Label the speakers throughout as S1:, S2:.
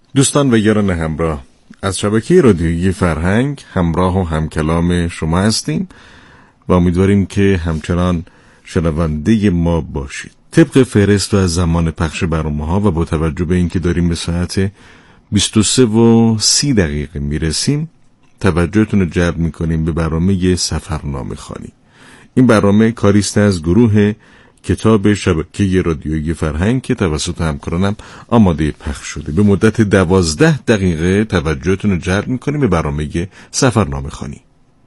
S1: دوستان و یاران همراه از شبکه رادیویی فرهنگ همراه و همکلام شما هستیم و امیدواریم که همچنان شنونده ما باشید. طبق فهرست و از زمان پخش برنامه‌ها و با توجه به اینکه داریم به ساعت 23:30 میرسیم، توجهتون رو جلب میکنیم به برنامه سفرنامه خوانی. این برنامه کاریست از گروه کتاب شبکه رادیویی فرهنگ که توسط همکارانم آماده پخش شده. به مدت 12 دقیقه توجهتون رو جلب میکنیم به برنامه سفرنامه خوانی.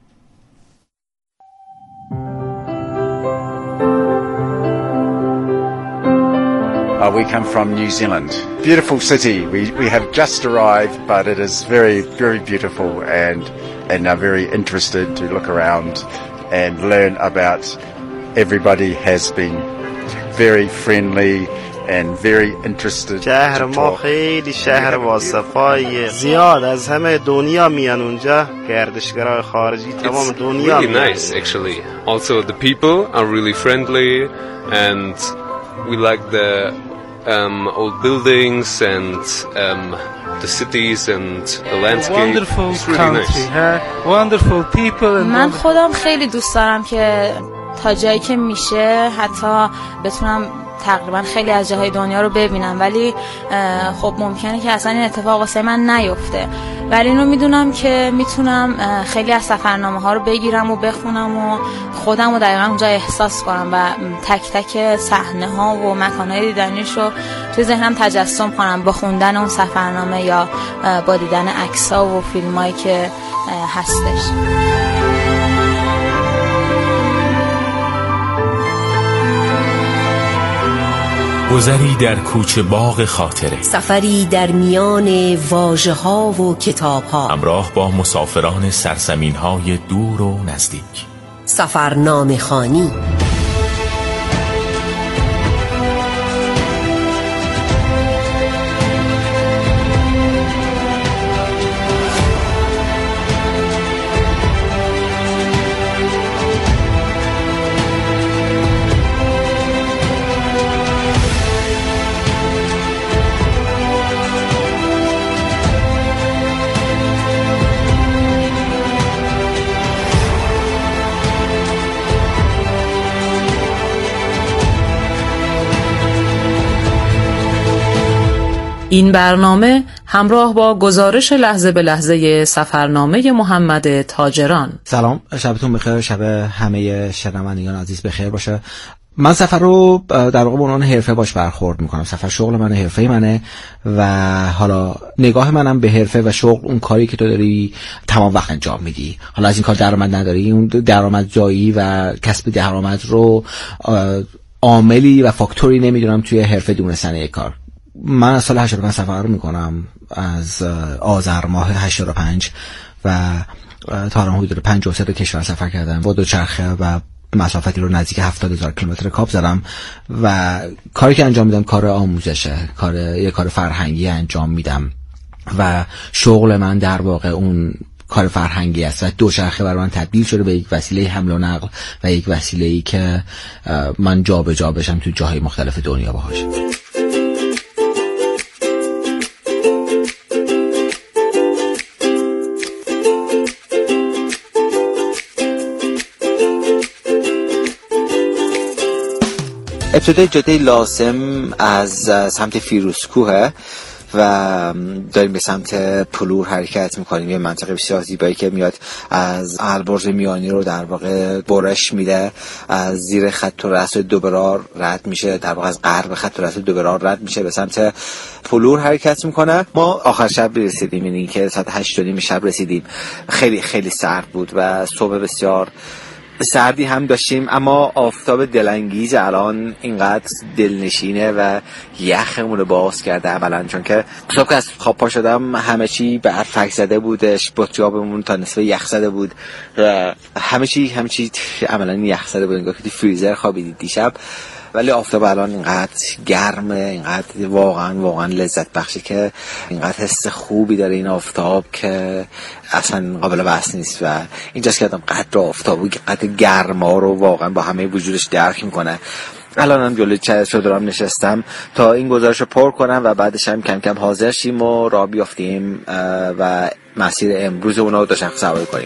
S2: We come from New Zealand. Beautiful city. We have just arrived, but it is very, very beautiful and are very interested to look around and learn about. Everybody has been very friendly and very interested.
S3: شهر ما خیلی شهر واصفای زیاد از همه دنیا میان اونجا، گردشگرای خارجی تمام دنیا
S4: میان. It's really nice actually. Also the people are really friendly and we like the old buildings and the cities and the landscape.
S5: Wonderful
S4: it's really
S5: country,
S4: nice.
S5: Wonderful people and
S6: من خودم خیلی دوست دارم که تا جایی که میشه حتی بتونم تقریبا خیلی از جاهای دنیا رو ببینم، ولی خب ممکنه که اصلا این اتفاق واسه من نیفته، ولی اینو میدونم که میتونم خیلی از سفرنامه ها رو بگیرم و بخونم و خودم رو دقیقا اونجا احساس کنم و تک تک صحنه ها و مکان های دیدنیش رو توی ذهنم تجسم کنم با خوندن اون سفرنامه یا با دیدن عکس ها و فیلم هایی که هستش.
S7: گذری در کوچه باغ خاطره،
S8: سفری در میان واژه ها و کتاب ها،
S7: همراه با مسافران سرزمین های دور و نزدیک.
S8: سفرنامه خوانی.
S9: این برنامه همراه با گزارش لحظه به لحظه سفرنامه محمد تاجران.
S10: سلام، شبتون بخیر، شب همه شنوندگان عزیز بخیر باشه. من سفر رو در واقع به عنوان حرفه باش برخورد میکنم. سفر شغل منه، حرفه منه و حالا نگاه منم به حرفه و شغل اون کاری که تو داری تمام وقت انجام میدی. حالا از این کار درآمد نداری، اون درآمدزایی و کسب درآمد رو عاملی و فاکتوری نمیدونم توی حرفه دونستن یک کار. من از سال 85 سفر میکنم، از آذر ماه 85 و تا الان حدود 53 کشور سفر کردم با دوچرخه و مسافتی رو نزدیک 70,000 کیلومتر کاب زدم و کاری که انجام میدم کار آموزشه، یه کار فرهنگی انجام میدم و شغل من در واقع اون کار فرهنگی است و دوچرخه برای من تبدیل شده به یک وسیله حمل و نقل و یک وسیله‌ای که من جابجا بشم تو جاهای مختلف دنیا باهاش. ابتدای جاده لازم از سمت فیروزکوه و داریم به سمت پلور حرکت میکنیم، یه منطقه بسیار زیبایی که میاد از البرز میانی رو در واقع برش میده، از زیر خط رأس دوبرار رد میشه، در واقع از غرب خط رأس دوبرار رد میشه به سمت پلور حرکت میکنه. ما آخر شب رسیدیم، یعنی که ساعت 8:30 شب رسیدیم. خیلی خیلی سرد بود و صبح بسیار سردی هم داشتیم، اما آفتاب دلانگیز الان اینقدر دلنشینه و یخمون رو باز کرده عملاً، چون که صبح که از خواب پا شدم همه چی به برف زده بودش، بطیابمون تا نصف یخ زده بود و همه چی عملاً یخ زده بود، انگار که فریزر خوابیدید دیشب. ولی آفتاب الان اینقدر گرمه، اینقدر واقعا لذت بخشه که اینقدر حس خوبی داره این آفتاب که اصلا قابل بحث نیست و اینجاست که آدم قدر آفتاب و قدر گرما رو واقعا با همه وجودش درک میکنه. الانم جلوی چادرم نشستم تا این گزارش رو پر کنم و بعدش هم کم کم حاضر شیم و راه بیافتیم و مسیر امروز اونا رو دوچرخه سواری کنیم.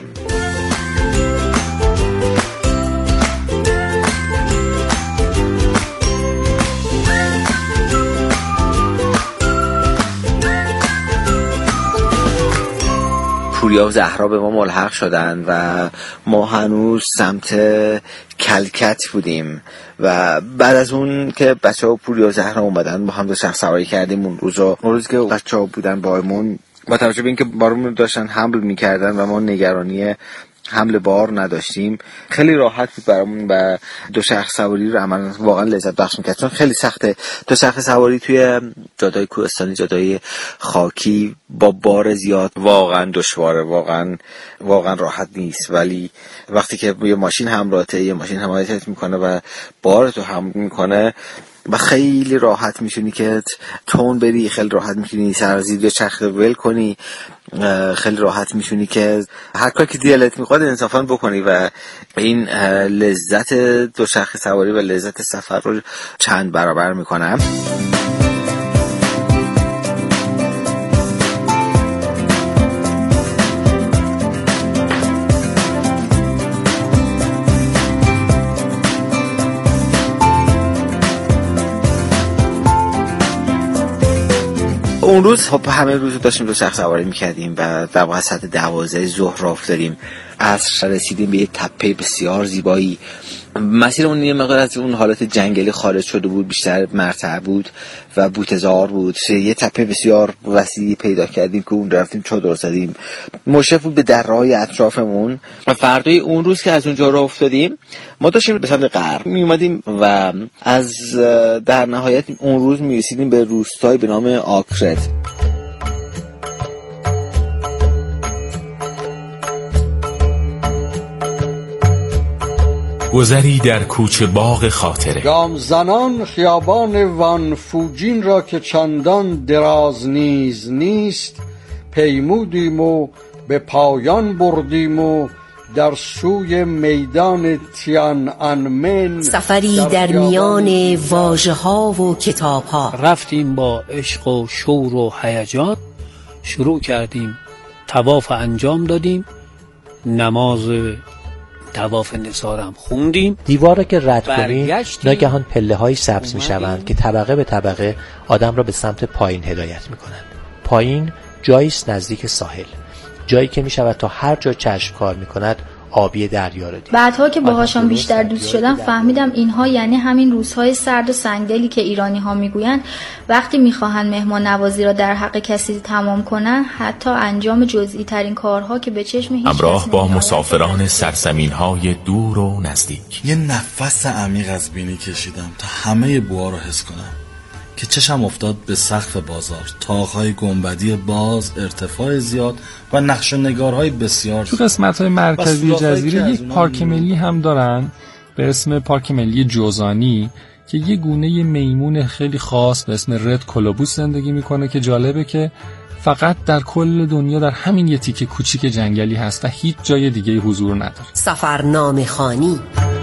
S10: پوریا و زهرا به ما ملحق شدن و ما هنوز سمت کلکت بودیم و بعد از اون که بچه‌ها پوریا و زهرا اومدن با هم دوچرخه سواری کردیم. اون روز که بچه‌ها بودن بارمون، با توجه به اینکه بارمون داشتن حمل می‌کردن و ما نگرانی حمل بار نداشتیم، خیلی راحت بود برامون و دوچرخه سواری رو عملاً واقعا لذت بخش می‌کرد، چون خیلی سخته دوچرخه سواری توی جاده‌های کوهستانی، جاده‌های خاکی با بار زیاد واقعا دشواره، واقعا راحت نیست. ولی وقتی که یه ماشین همراهته، یه ماشین حمایتت میکنه و بارتو حمل میکنه و خیلی راحت میتونی که تون بری، خیلی راحت میتونی سرزیر یا چرخه ول کنی، خیلی راحت میتونی که هر کاری که دلت میخواد انصافا بکنی و این لذت دوچرخه سواری و لذت سفر رو چند برابر میکنم. اون روز خب همه روز داشتیم دوچرخه سواری میکردیم و در واقع ساعت 12 ظهر راه افتادیم. عصر رسیدیم به یه تپه بسیار زیبایی. مسیرمون یه مقدار از اون حالت جنگلی خارج شده بود، بیشتر مرتع بود و بوته‌زار بود. یه تپه بسیار وسیعی پیدا کردیم که اون رفتیم چادر زدیم، مشرف بود به دره‌های اطرافمون. و فردای اون روز که از اونجا راه افتادیم ما داشتیم به سمت غرب می اومدیم و از در نهایت اون روز می رسیدیم به روستایی به نام آکرت.
S7: گذری در کوچه باغ خاطره.
S5: گام زنان خیابان وان فوجین را که چندان دراز نیست پیمودیم و به پایان بردیم و در سوی میدان تیان انمن
S8: سفری در میان واژه ها و کتاب ها
S11: رفتیم. با عشق و شور و هیجان شروع کردیم، طواف انجام دادیم، نماز طواف نثارم خوندیم.
S12: دیوار را که رد کنیم ناگهان پله‌های سبز می‌شوند که طبقه به طبقه آدم را به سمت پایین هدایت می‌کنند. پایین جایی است نزدیک ساحل، جایی که می‌شود تا هر جا چشم کار می‌کند آبی دریا را دید.
S13: بعدها که باهاشون بیشتر دوست شدم فهمیدم اینها یعنی همین روزهای سرد و سنگدلی که ایرانی‌ها میگویند وقتی می‌خواهند مهمان نوازی را در حق کسی تمام کنند حتی انجام جزئی ترین کارها که به چشم هیچ
S7: همراه با مسافران سرزمین‌های دور و نزدیک.
S14: یه نفس عمیق از بینی کشیدم تا همه بوها رو حس کنم که چشم افتاد به سقف بازار، طاق‌های گنبدی باز، ارتفاع زیاد و نقش و نگارهای بسیار.
S15: تو قسمت‌های مرکزی جزیره یک پارک ملی هم دارن به اسم پارک ملی جوزانی که یه گونه میمون خیلی خاص به اسم رد کولوبوس زندگی میکنه که جالبه که فقط در کل دنیا در همین یه تیکه کوچیک جنگلی هست و هیچ جای دیگه حضور نداره.
S8: سفرنامه خوانی.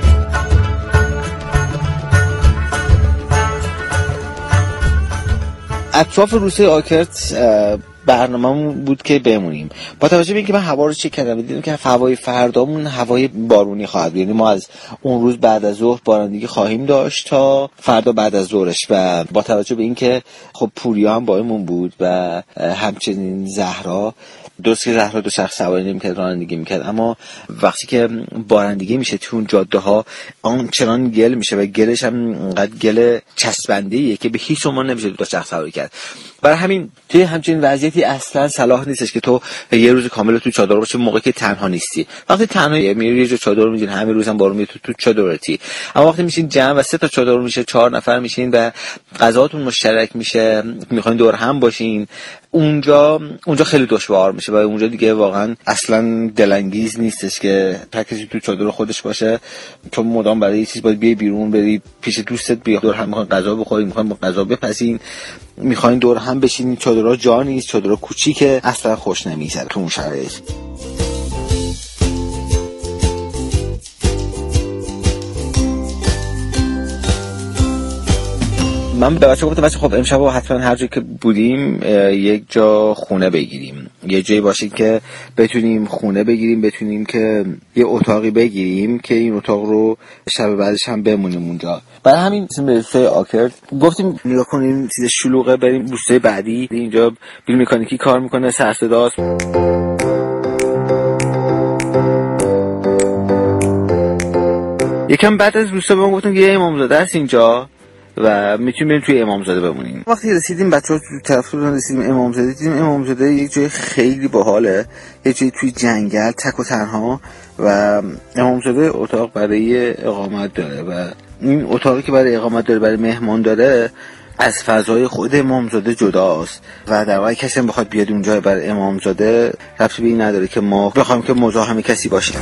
S10: اطراف روستای آکرت برنامه‌مون بود که بمونیم. با توجه به اینکه من هوا رو چک کردم دیدم که هوای فردامون هوای بارونی خواهد بود، یعنی ما از اون روز بعد از ظهر بارندگی خواهیم داشت تا فردا بعد از ظهرش. و با توجه به اینکه خب پوریا هم بایمون بود و همچنین زهرا، درست که زهرا دوچرخه سواری نمی‌کرد، رانندگی می‌کرد، اما وقتی که بارندگی میشه تو اون جاده‌ها آنچنان گل میشه و گلش هم انقدر گل چسبنده‌ایه که به هیچ عنوان نمیشه دوچرخه سواری کرد. برای همین توی همچین وضعیتی اصلا صلاح نیستش که تو یه روز کامل تو چادر باشه موقعی که تنها نیستی. وقتی تنها میری یه جا چادر می‌زنی، همه روز هم بارون میاد تو چادرتی. اما وقتی میشین جمع و 3 تا چادر میشه، 4 نفر میشین و غذاتون مشترک میشه، میخواین دور هم باشین، اونجا خیلی دشوار میشه و اونجا دیگه واقعا اصلا دلانگیز نیستش که هر کسی تو چادر خودش باشه. تو مدام برای یه چیز باید بیای بیرون، بری پیش دوستت، بیا دور هم میخواین غذا بخورین، میخواین با غذا بپزین، میخواین دور هم بشینین. چادرها جا نیست، چادرها کوچیکه، اصلا خوش نمیگذره تو اون شرایط. من به بچه گفتم خب امشب حتما هر جایی که بودیم یک جا خونه بگیریم، یه جایی باشه که بتونیم خونه بگیریم، بتونیم که یه اتاقی بگیریم که این اتاق رو شب بعدش هم بمونیم اونجا. برای همین اسم به روستای آکرد گفتیم نگاه کنیم چیز شلوغه، بریم روستای بعدی. اینجا بیل مکانیکی کار میکنه، سر صداست. یکم بعد از روستا به ما گفتن یه امامزاده است اینجا و میتونیم بریم توی امامزاده بمونیم. وقتی رسیدیم بچه‌ها تو طرف رسیدیم امامزاده، دیدیم امامزاده یک جای خیلی باحاله، یه جای توی جنگل تک و تنها و امامزاده اتاق برای اقامت داره و این اتاقی که برای اقامت داره، برای مهمان داره، از فضای خود امامزاده جداست و در واقع کسی هم بخواد بیاد اونجا برای امامزاده ربطی به این نداره که ما بخوایم که مزاحم کسی باشیم.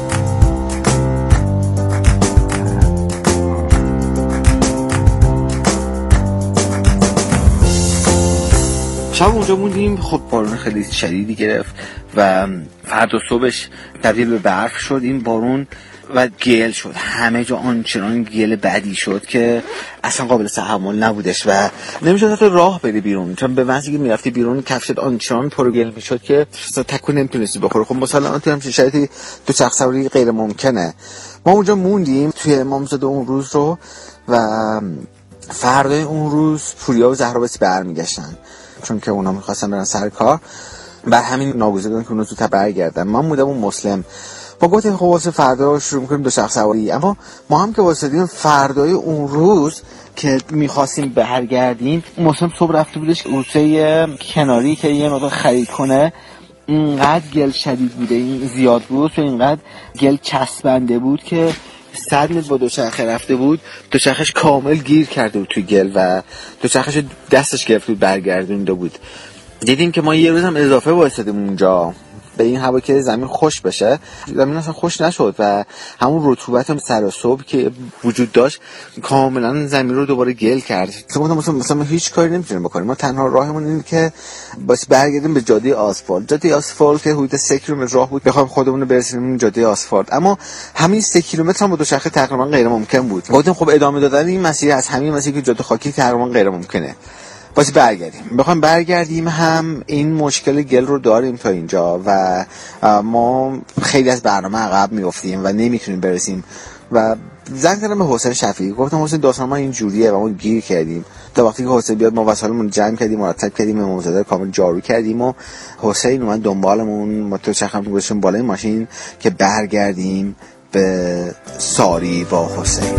S10: شب اونجا موندیم. خب بارون خیلی شدیدی گرفت و فردا صبحش تبدیل به برف شد این بارون و گل شد. همه جا آنچنان گل بدی شد که اصلا قابل تحمل نبودش و نمیشد حتی راه بری بیرون، چون به وقتی که میرفتی بیرون کفشت آنچنان پر گل میشد که تکون نمیتونستی بخوری. خب مثلا تو همچین شرایطی تو چرخ سواری غیر ممکنه. ما اونجا موندیم توی امامزاده اون روز رو و فردای اون روز پوریا و زهرا بس برمیگشتن چون که اونا میخواستن برن سر کار. بر همین ناگزیرن که اونا زودتر برگردن. من موندم اون مسلم. ما گفتیم خب واسه فردا شروع می‌کنیم دوچرخه سواری، اما ما هم که واسه فردای اون روز که می‌خواستیم برگردیم، مسلم صبح رفته بودش روسته کناری که یه مقدار خرید کنه. اینقدر گل شدید بوده، این زیاد بود و اینقدر گل چسبنده بود که 100 متر با دوچرخه رفته بود، دوچرخش کامل گیر کرده بود توی گل و دوچرخش دستش گرفته بود برگردونده بود. دیدیم که ما یه روز هم اضافه وایسادیم اونجا به این هوا که زمین خوش بشه. زمین اصلا خوش نشد و همون رطوبت سر صبح که وجود داشت کاملا زمین رو دوباره گل کرد. مثلا ما هیچ کاری نمیتونیم بکنیم. ما تنها راهمون اینه که باید برگردیم به جاده آسفالت. جاده آسفالت که حدود 3 کیلومتر راه بود، بخوایم خودمون رو برسونیم جاده آسفالت، اما همین 3 کیلومتر هم با دوچرخه تقریبا غیر ممکن بود. گفتیم خب ادامه دادن این مسیر از همین مسیری که جاده خاکی تقریبا غیر ممکنه. باید برگردیم. بخوایم برگردیم هم این مشکل گل رو داریم تا اینجا و ما خیلی از برنامه عقب میافتیم و نمیتونیم برسیم و زنگ زدم به حسین شفیعی. گفتم حسین داستان ما این جوریه و ما گیر کردیم. تا وقتی که حسین بیاد ما وسایلمون جمع کردیم، مرتب کردیم، امامزاده کامل جارو کردیم و حسین اومد دنبالمون. ما تو چرخم گذاشتیم بالای ماشین که برگردیم به ساری با حسین.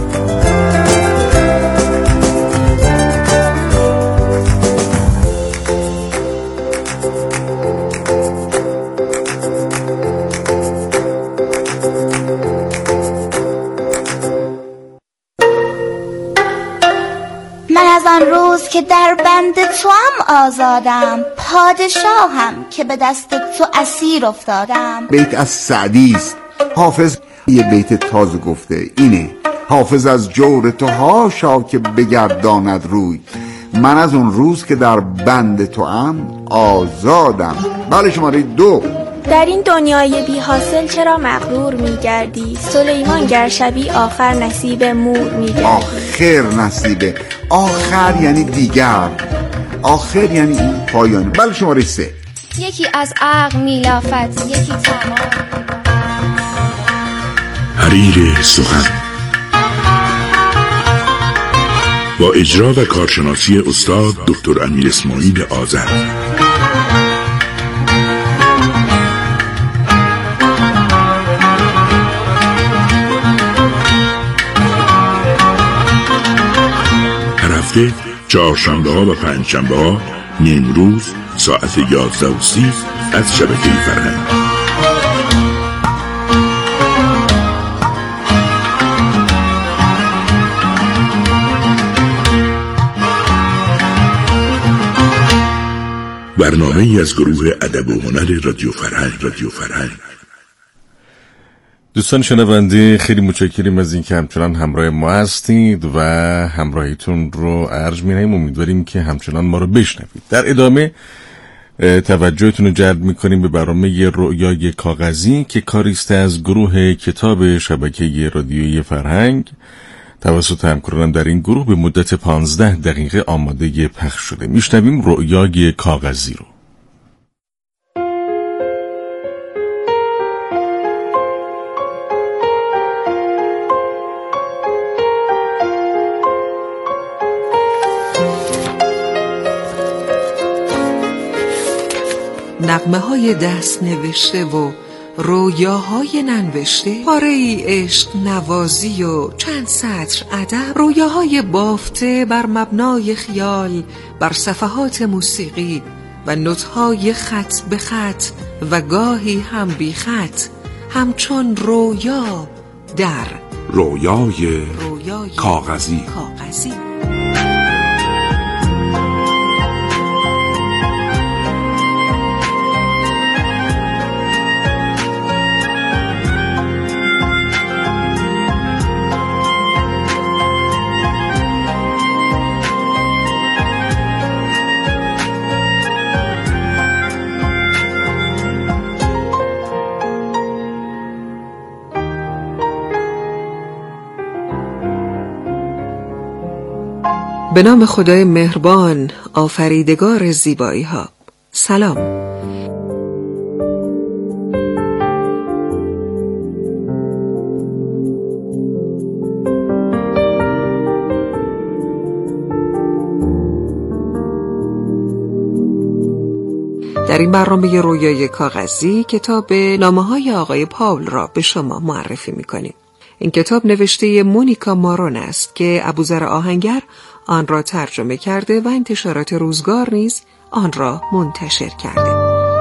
S16: از آن روز که در بند تو هم آزادم، پادشاهم که به دست تو اسیر افتادم.
S17: بیت از سعدی است. حافظ یه بیت تازه گفته اینه: حافظ از جور تو هاشا که بگرداند روی، من از اون روز که در بند تو هم آزادم. بله شماره 2.
S18: در این دنیای بی حاصل چرا مغرور میگردی؟ سلیمان گر شبی آخر نصیب مور میگردی.
S17: آخر نصیبه، آخر یعنی دیگر، آخر یعنی این پایانه. بله شماره 3.
S18: یکی از عقل میلافت، یکی تمام.
S19: حریر سخن با اجرا و کارشناسی استاد دکتر امیر اسماعیل آذر. هفته چهارشنبه ها و پنجشنبه ها نیمروز ساعت 11:30 از شبکه فرهنگ. برنامه ای از گروه ادب و هنر رادیو فرهنگ.
S1: دوستان شنونده خیلی متشکریم از این که همچنان همراه ما هستید و همراهیتون رو ارج می‌نهیم. امیدواریم که همچنان ما رو بشنوید. در ادامه توجهتون رو جلب می‌کنیم به برنامه رؤیای کاغذی که کاریست از گروه کتاب شبکه رادیویی فرهنگ توسط همکارانم در این گروه به مدت 15 دقیقه آماده پخش شده. میشنویم رؤیای کاغذی رو.
S20: نغمه های دست نوشته و رویاهای ننوشته، پاره ای عشق نوازی و چند سطر ادب، رویاهای بافته بر مبنای خیال بر صفحات موسیقی و نوت‌های خط به خط و گاهی هم بی خط، همچون رویا در
S19: رویای کاغذی.
S20: به نام خدای مهربان، آفریدگار زیبایی ها. سلام. در این برنامه رویای کاغذی کتاب نامه‌های آقای پاول را به شما معرفی می‌کنیم. این کتاب نوشته مونیکا مارون است که ابوذر آهنگر آن را ترجمه کرده و انتشارات روزگار نیز آن را منتشر کرده.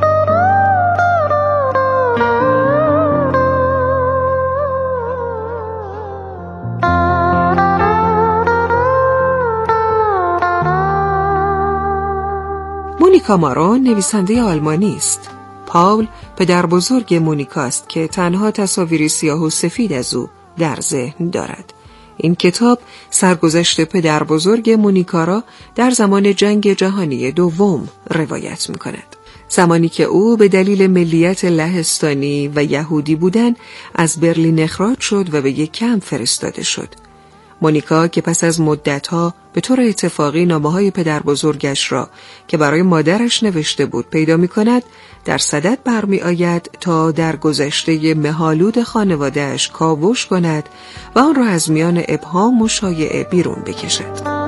S20: مونیکا مارون نویسنده آلمانی است. پاول پدر بزرگ مونیکا است که تنها تصاویری سیاه و سفید از او در ذهن دارد. این کتاب سرگذشت پدر بزرگ مونیکا را در زمان جنگ جهانی دوم روایت می کند. زمانی که او به دلیل ملیت لهستانی و یهودی بودن از برلین اخراج شد و به یک کمپ فرستاده شد. مونیکا که پس از مدتها به طور اتفاقی نامه‌های پدر بزرگش را که برای مادرش نوشته بود پیدا می کند، در صدد برمی آید تا در گذشته مه‌آلود خانواده‌اش کاوش کند و آن را از میان ابهام و شایعه بیرون بکشد.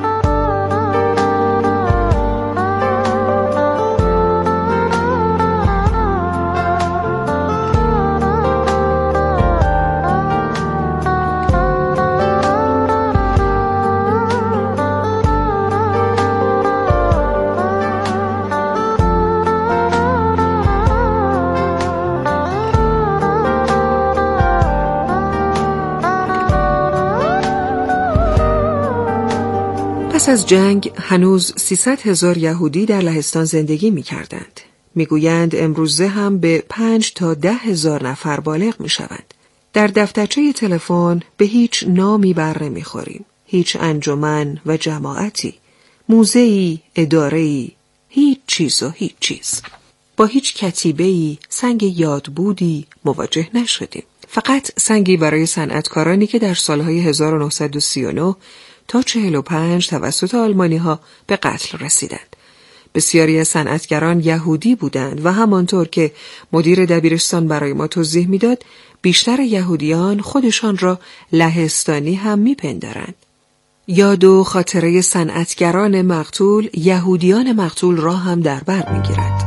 S20: پس از جنگ هنوز 300,000 یهودی در لهستان زندگی می کردند. می گویند امروزه هم به 5 تا 10,000 نفر بالغ می شوند. در دفترچه تلفن به هیچ نامی بر نمی خوریم. هیچ انجمن و جماعتی، موزه‌ای، اداره‌ای، هیچ چیز و هیچ چیز. با هیچ کتیبه‌ای، سنگ یادبودی مواجه نشدیم. فقط سنگی برای صنعتکارانی که در سالهای 1939 تا 45 توسط آلمانی‌ها به قتل رسیدند. بسیاری از صنعتگران یهودی بودند و همانطور که مدیر دبیرستان برای ما توضیح می‌داد، بیشتر یهودیان خودشان را لهستانی هم می‌پندارند. یاد و خاطره صنعتگران مقتول، یهودیان مقتول را هم در بر می‌گیرد.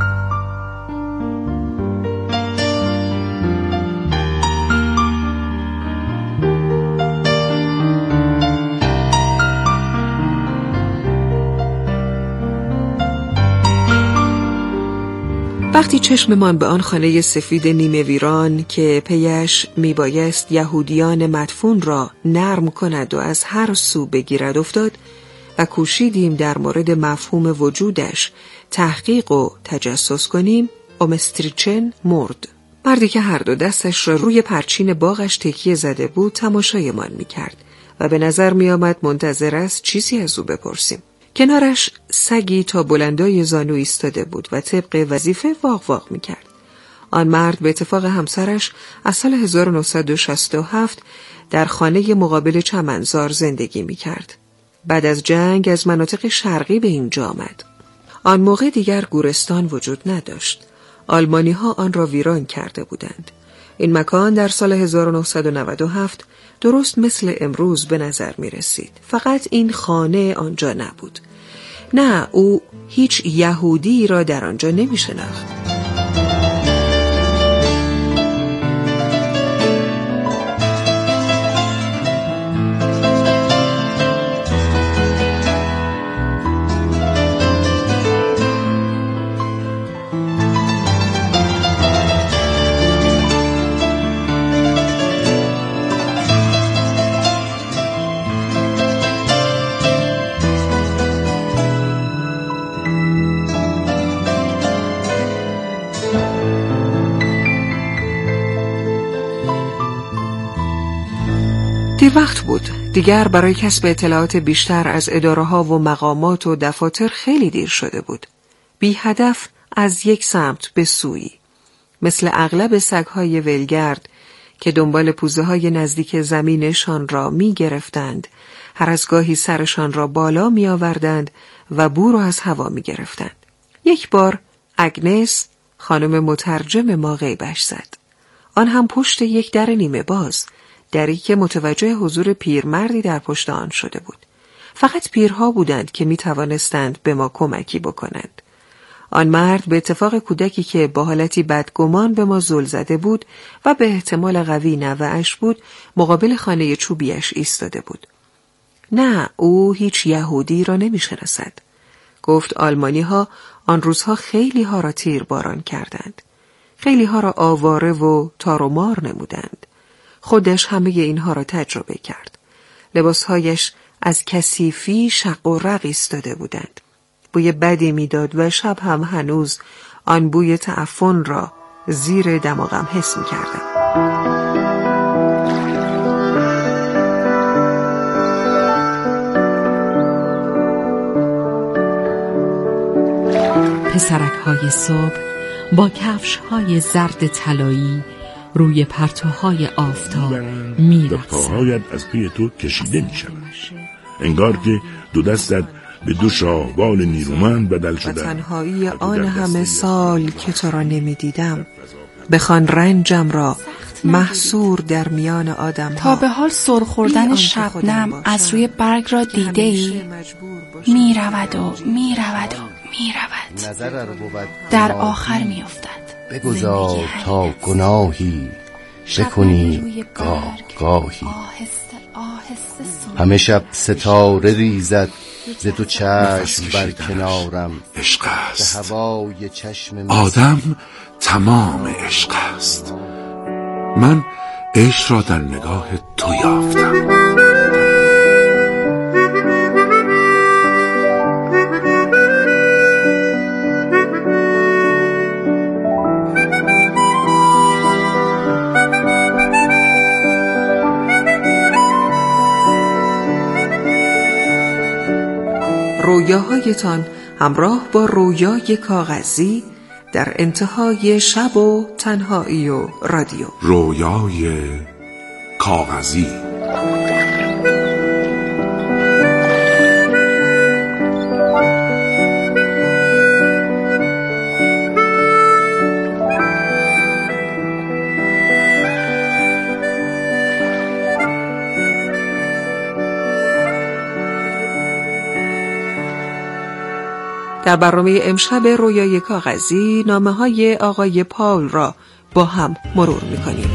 S20: وقتی چشممان به آن خانه سفید نیمه ویران که پیش میبایست یهودیان مدفون را نرم کند و از هر سو بگیرد افتاد و کوشیدیم در مورد مفهوم وجودش تحقیق و تجسس کنیم، اومستریچن مرد. مردی که هر دو دستش را روی پرچین باغش تکیه زده بود تماشایمان میکرد و به نظر میآمد منتظر است چیزی از او بپرسیم. کنارش سگی تا بلندای زانو ایستاده بود و طبق وظیفه واق واق میکرد. آن مرد به اتفاق همسرش از سال 1967 در خانه مقابل چمنزار زندگی می کرد. بعد از جنگ از مناطق شرقی به اینجا آمد. آن موقع دیگر گورستان وجود نداشت. آلمانی ها آن را ویران کرده بودند. این مکان در سال 1997 درست مثل امروز به نظر می رسید. فقط این خانه آنجا نبود. نه، او هیچ یهودی را در آنجا نمی شناخت. دیر وقت بود. دیگر برای کسب اطلاعات بیشتر از اداره‌ها و مقامات و دفاتر خیلی دیر شده بود. بی هدف از یک سمت به سویی. مثل اغلب سگ‌های ولگرد که دنبال پوزه‌های نزدیک زمینشان را می گرفتند، هر از گاهی سرشان را بالا می آوردند و بو را از هوا می گرفتند. یک بار اگنس خانم مترجم ما غیبش زد. آن هم پشت یک در نیمه باز، دری که متوجه حضور پیرمردی در پشت آن شده بود. فقط پیرها بودند که می توانستند به ما کمکی بکنند. آن مرد به اتفاق کودکی که با حالتی بدگمان به ما زل زده بود و به احتمال قوی نوه‌اش بود، مقابل خانه چوبیش ایستاده بود. نه، او هیچ یهودی را نمی شناسد. گفت آلمانی ها آن روزها خیلی ها را تیرباران کردند. خیلی ها را آواره و تار و مار نمودند. خودش همه اینها را تجربه کرد. لباسهایش از کثیفی شق و رق ایستاده بودند. بوی بدی میداد و شب هم هنوز آن بوی تعفن را زیر دماغم حس می‌کردم.
S21: پسرک‌های صبح با کفش‌های زرد طلایی روی پرتوهای آفتاب می‌رقصند.
S19: پاهایت از پی تو کشیده می‌شود. انگار که دو دستت به دو شاهبال نیرومند بدل شده.
S20: تنهایی آن همه سال که تو را نمی‌دیدم، بخوان رنجم را محصور در میان آدم ها.
S22: تا به حال سر خوردن شبنم از روی برگ را دیده ای؟ می‌رود و می‌رود و می‌رود، در آخر می‌افتد.
S23: بگذار تا گناهی بکنی گاهی، همه شب ستاره ریزد ز تو چشم بر کنارم.
S19: عشق است،
S23: به هوای چشم
S19: آدم تمام عشق است. من عشق را در نگاه تو یافتم.
S20: رویاهایتان همراه با رویای کاغذی در انتهای شب و تنهایی و رادیو.
S19: رویای کاغذی.
S20: در برنامه امشب رویای کاغذی نامه‌های آقای پاول را با هم مرور می‌کنیم.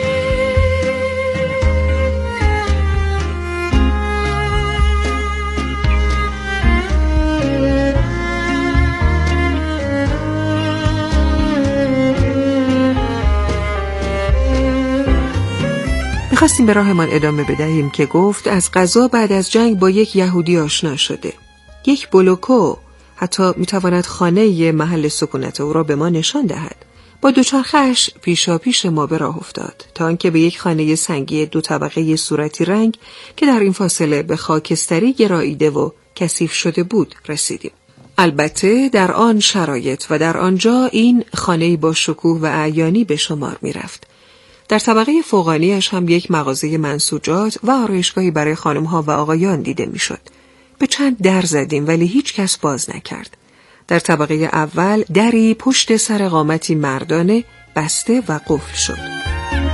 S20: می‌خواستیم به راهمان ادامه بدهیم که گفت از قضا بعد از جنگ با یک یهودی آشنا شده. یک بلوکو، حتی میتواند خانه محل سکونت او را به ما نشان دهد. با دوچرخه‌اش پیشاپیش ما به راه افتاد تا آنکه به یک خانه سنگی 2 طبقه صورتی رنگ که در این فاصله به خاکستری گراییده و کثیف شده بود رسیدیم. البته در آن شرایط و در آنجا این خانه‌ای با شکوه و اعیانی به شمار می رفت. در طبقه فوقانیش هم یک مغازه منسوجات و آرایشگاهی برای خانم‌ها و آقایان دیده می شد. به چند در زدیم ولی هیچ کس باز نکرد. در طبقه اول دری پشت سر قامتی مردانه بسته و قفل شد.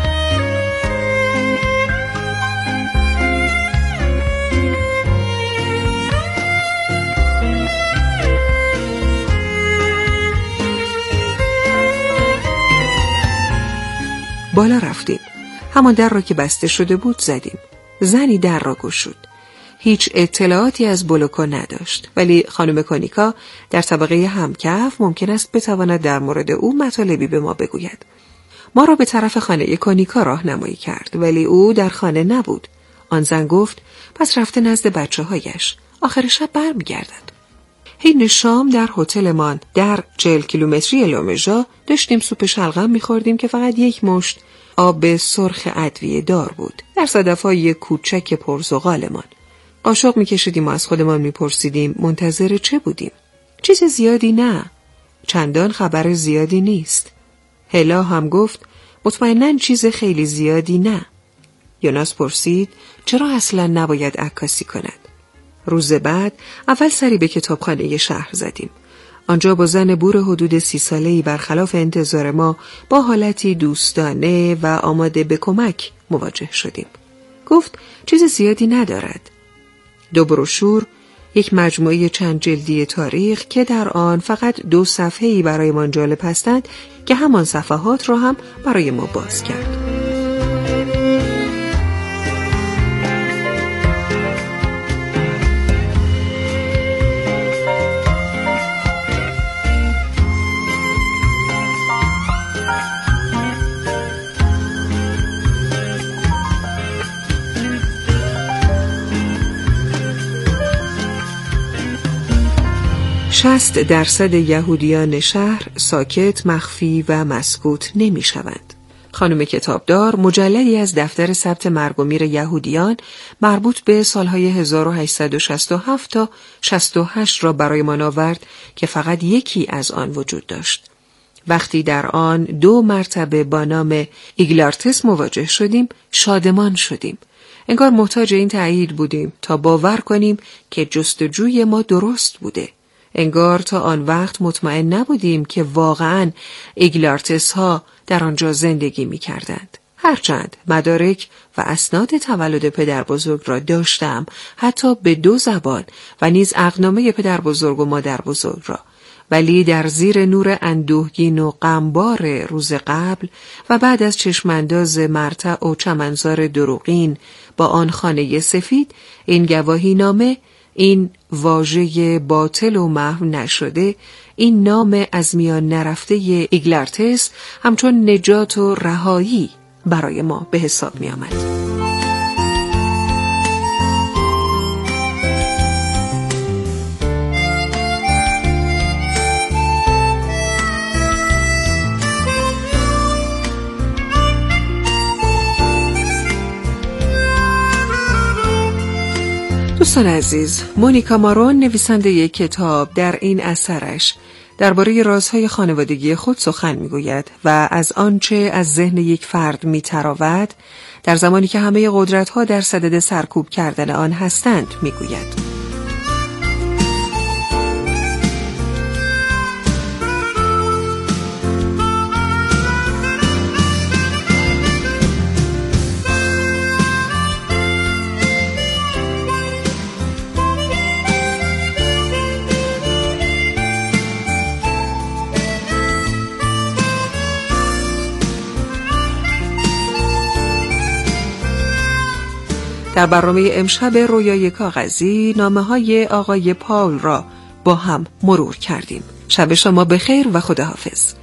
S20: بالا رفتیم. همان در را که بسته شده بود زدیم. زنی در را گشود. هیچ اطلاعاتی از بلوکا نداشت، ولی خانم کانیکا در طبقه همکف ممکن است بتواند در مورد او مطالبی به ما بگوید. ما را به طرف خانه کانیکا راهنمایی کرد، ولی او در خانه نبود. آن زن گفت پس رفته نزد بچه‌هایش. آخر شب برمیگردد. حین شام در هتلمان در 40 کیلومتری لومژا داشتیم سوپ شلغم می‌خوردیم که فقط یک مشت آب سرخ ادویه دار بود در صدف‌های کوچک پرتقالمان. قاشق می‌کشیدیم و از خودمان می‌پرسیدیم منتظر چه بودیم؟ چیز زیادی نه. چندان خبر زیادی نیست. هلا هم گفت مطمئناً چیز خیلی زیادی نه. یوناس پرسید چرا اصلاً نباید عکاسی کند؟ روز بعد اول سری به کتابخانه شهر زدیم. آنجا با زن بور حدود 30 ساله‌ای برخلاف انتظار ما با حالتی دوستانه و آماده به کمک مواجه شدیم. گفت چیز زیادی ندارد. 2 بروشور، یک مجموعه چند جلدی تاریخ که در آن فقط 2 صفحه‌ای برایمان جالب هستند که همان صفحات را هم برای ما باز کرد. %60 یهودیان شهر ساکت، مخفی و مسکوت نمی شوند. خانم کتابدار مجلدی از دفتر ثبت مرگ و میر یهودیان مربوط به سالهای 1867 تا 68 را برای من آورد که فقط یکی از آن وجود داشت. وقتی در آن 2 مرتبه با نام ایگلارتس مواجه شدیم، شادمان شدیم. انگار محتاج این تأیید بودیم تا باور کنیم که جستجوی ما درست بوده. انگار تا آن وقت مطمئن نبودیم که واقعاً ایگلارتس ها در آنجا زندگی می کردند. هرچند مدارک و اسناد تولد پدر بزرگ را داشتم، حتی به 2 زبان و نیز عقدنامه پدر بزرگ و مادر بزرگ را، ولی در زیر نور اندوهگین و غمبار روز قبل و بعد از چشمانداز مرتع و چمنزار دروغین با آن خانه سفید، این گواهی نامه، این واژه باطل و محو نشده، این نام از میان نرفته ایگلارتس همچون نجات و رهایی برای ما به حساب می آمد. دوستان عزیز، مونیکا مارون نویسنده یک کتاب در این اثرش درباره رازهای خانوادگی خود سخن میگوید و از آنچه از ذهن یک فرد میتراود در زمانی که همه قدرت‌ها در صدد سرکوب کردن آن هستند میگوید. در برنامه امشب رویای کاغذی نامه‌های آقای پاول را با هم مرور کردیم. شب شما بخیر و خداحافظ.